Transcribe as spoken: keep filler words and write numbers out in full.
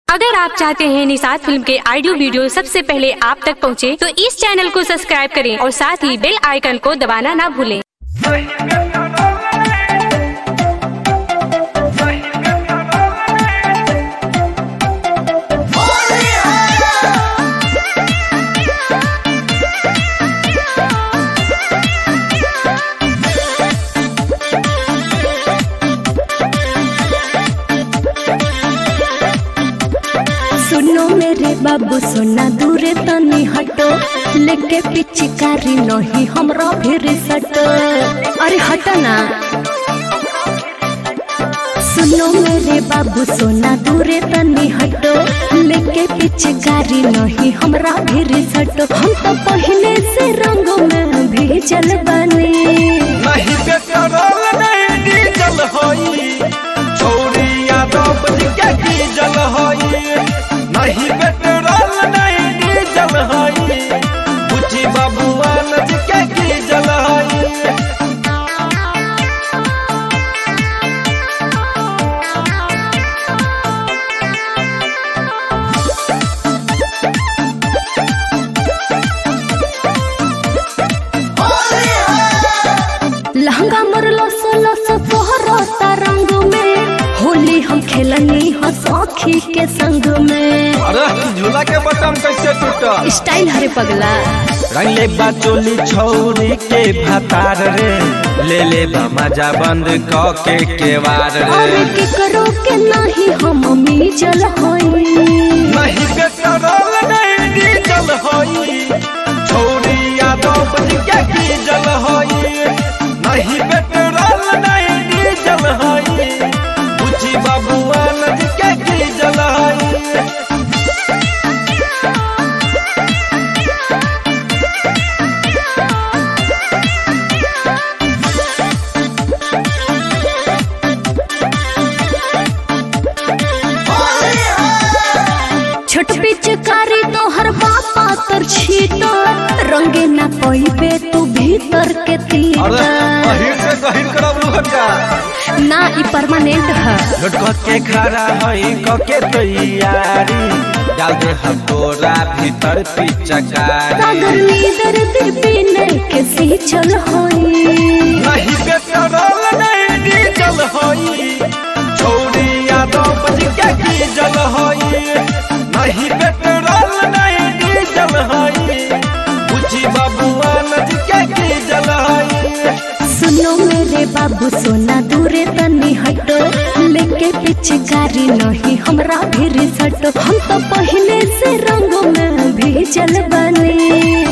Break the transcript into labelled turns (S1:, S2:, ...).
S1: अगर आप चाहते हैं निषाद फिल्म के ऑडियो वीडियो सबसे पहले आप तक पहुंचे, तो इस चैनल को सब्सक्राइब करें और साथ ही बेल आइकन को दबाना ना भूलें।
S2: सुनो मेरे बाबू सोना दूरे तनी हटो, लेके पिचकारी नहीं हमरा फिर सटो। अरे हटो ना। सुनो मेरे बाबू सोना दूरे तनी हटो, लेके पिचकारी नहीं हमरा फिर सटो। हम तो पहले से रंग में भीजल बने,
S3: नहीं पेट्रोल नहीं डीजल होई, छोरिया दबज के डीजल होई। नहीं पेट्रोल नहीं डीजल होई, बुची बबुआ नज के डीजल होई।
S2: लहंगा मोर लसो लसो तोहरा रंग में, होली हम खेलनी हो सखी के संग में।
S3: अरे झूला के बटन कैसे टूटा?
S2: स्टाइल हरे पगला।
S3: रंग ले बा चोली छौरी के भातार रे, ले ले बा मजा बंद क के केवार
S2: और
S3: रे।
S2: के करो के नहीं हम मीजल होई,
S3: नहीं पेट्रोल नहीं डीजल होई, छोरिया दबज के डीजल होई। नहीं पेट्रोल नहीं डीजल होई, बुची बबुआ नज के डीजल होई।
S2: छोट पिचकारी तोहर बापा तर छीतो, रंगे ना पइबे तू भीतर के तीर।
S3: अरे गहिर से गहिर करब लुहका,
S2: ना ई परमानेंट है।
S3: लटकत के खड़ा हई क के तैयारी, डाल दे हम तोरा भीतर पिचकारी।
S2: सागर नीदर दिल के सींचल होई,
S3: नहीं पेट्रोल नहीं डीजल होई, छोरिया दबज के डीजल होई। नहीं पेट्रोल नहीं डीजल होई, बुची बबुआ नज के डीजल होई।
S2: सुनो मेरे बाबू सोना दूरे तनी हटो, लेके पिचकारी नहीं हमरा फिर सटो। हम तो पहले से रंग में भीजल बने,